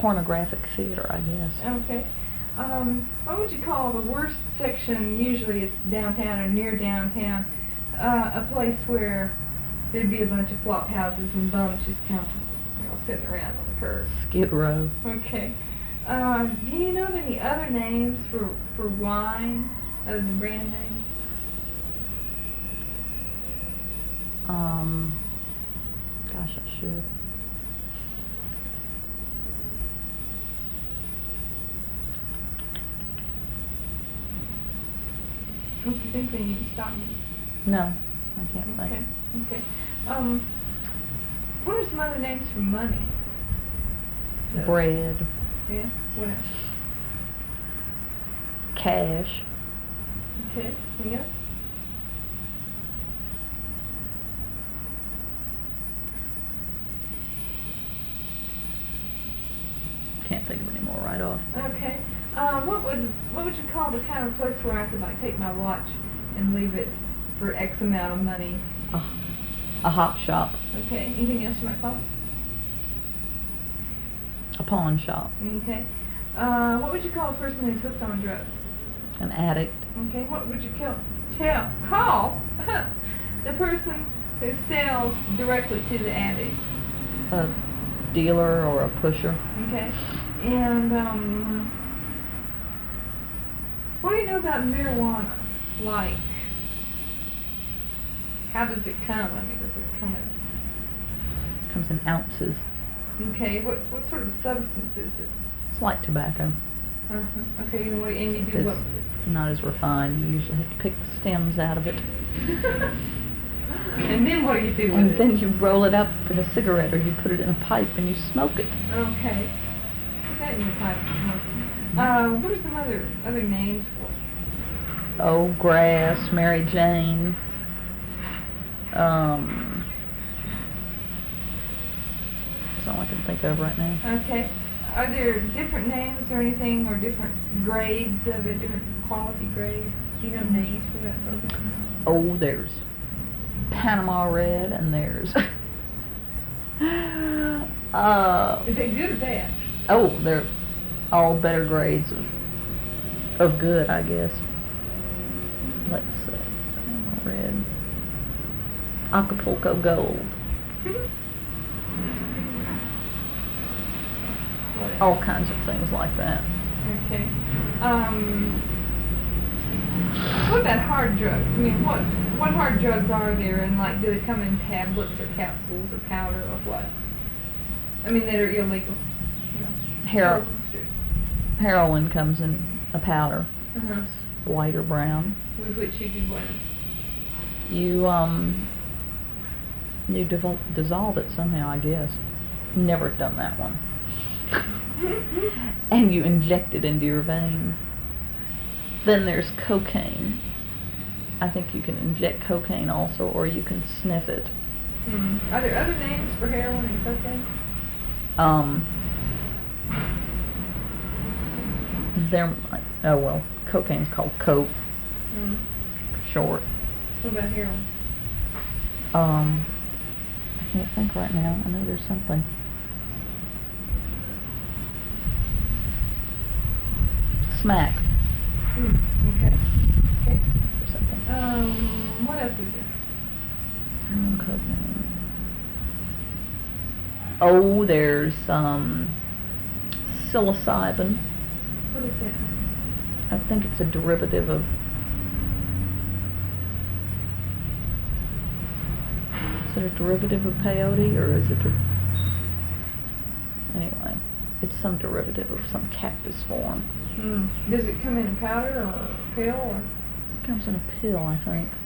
pornographic theater, I guess. Okay. What would you call the worst section? Usually it's downtown or near downtown. A place where there'd be a bunch of flop houses and bums just kind of, sitting around on the curb. Skid Row. Okay. Do you know of any other names for wine other than brand names? Gosh, I should. If you think then you can stop me. No, I can't think. Okay. What are some other names for money? Bread. Yeah. What else? Cash. Okay. Anything else? Can't think of any more right off. Okay. What would you call the kind of place where I could take my watch and leave it for X amount of money? A hop shop. Okay. Anything else you might call it? A pawn shop. Okay. What would you call a person who's hooked on drugs? An addict. Okay. What would you call the person who sells directly to the addict? A dealer or a pusher. Okay. And what do you know about marijuana? Like, how does it come? I mean, does it come in? It comes in ounces. Okay. What sort of substance is it? It's like tobacco. Okay. And you do what? Not as refined. You usually have to pick the stems out of it. And then what do you do with it? And then you roll it up in a cigarette, or you put it in a pipe and you smoke it. Okay. Put that in your pipe and smoke it. What are some other names for it? Oh, grass, Mary Jane. That's all I can think of right now. Okay. Are there different names or anything, or different grades of it, different quality grades? Do you know names for that sort of thing? Oh, there's Panama Red, and there's Is it good or bad? Oh, they're all better grades of good, I guess. Let's see. Panama Red. Acapulco Gold. All kinds of things like that. Okay. What about hard drugs? I mean, what hard drugs are there, and do they come in tablets or capsules or powder or what? I mean, that are illegal. Heroin comes in a powder. Uh-huh. White or brown. With which you do what? You dissolve it somehow, I guess. Never done that one. And you inject it into your veins. Then there's cocaine. I think you can inject cocaine also, or you can sniff it. Are there other names for heroin and cocaine? Cocaine's called coke. Short. What about heroin? I can't think right now. I know there's something. Smack. Okay. Or something. What else is there? Cocaine. Oh, there's psilocybin. What is that? I think it's a derivative of. Is it a derivative of peyote, or is it anyway, it's some derivative of some cactus form. Does it come in a powder or a pill, or? It comes in a pill, I think.